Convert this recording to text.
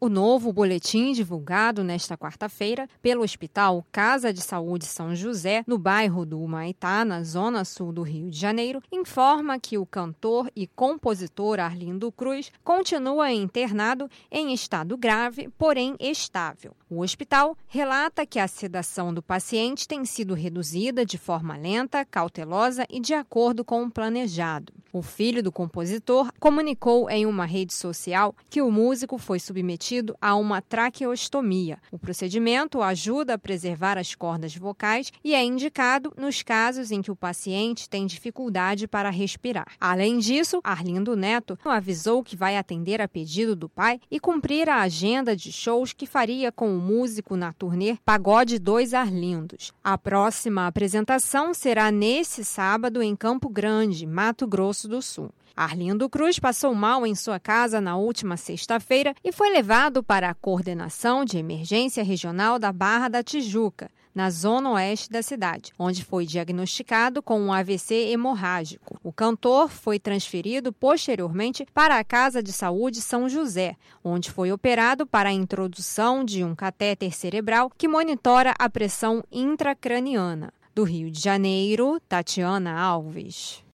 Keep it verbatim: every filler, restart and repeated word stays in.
O novo boletim divulgado nesta quarta-feira pelo Hospital Casa de Saúde São José, no bairro do Humaitá, na zona sul do Rio de Janeiro, informa que o cantor e compositor Arlindo Cruz continua internado em estado grave, porém estável. O hospital relata que a sedação do paciente tem sido reduzida de forma lenta, cautelosa e de acordo com o planejado. O filho do compositor comunicou em uma rede social que o músico foi submetido a uma traqueostomia. O procedimento ajuda a preservar as cordas vocais e é indicado nos casos em que o paciente tem dificuldade para respirar. Além disso, Arlindo Neto avisou que vai atender a pedido do pai e cumprir a agenda de shows que faria com o músico na turnê Pagode dois Arlindos. A próxima apresentação será nesse sábado em Campo Grande, Mato Grosso do Sul. Arlindo Cruz passou mal em sua casa na última sexta-feira e foi levado para a Coordenação de Emergência Regional da Barra da Tijuca, na zona oeste da cidade, onde foi diagnosticado com um A V C hemorrágico. O cantor foi transferido posteriormente para a Casa de Saúde São José, onde foi operado para a introdução de um catéter cerebral que monitora a pressão intracraniana. Do Rio de Janeiro, Tatiana Alves.